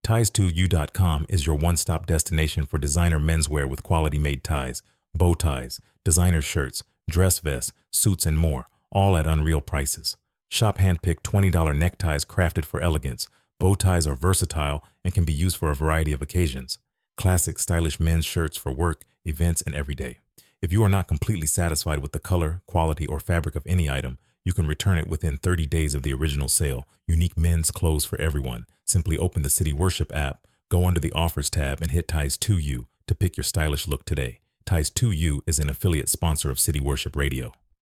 Ties2U.com is your one-stop destination for designer menswear with quality-made ties, bow ties, designer shirts, dress vests, suits, and more, all at unreal prices. Shop hand-picked $20 neckties crafted for elegance. Bow ties are versatile and can be used for a variety of occasions. Classic, stylish men's shirts for work, events, and every day. If you are not completely satisfied with the color, quality, or fabric of any item, you can return it within 30 days of the original sale. Unique men's clothes for everyone. Simply open the City Worship app, go under the Offers tab, and hit Ties2U to pick your stylish look today. Ties2U is an affiliate sponsor of City Worship Radio.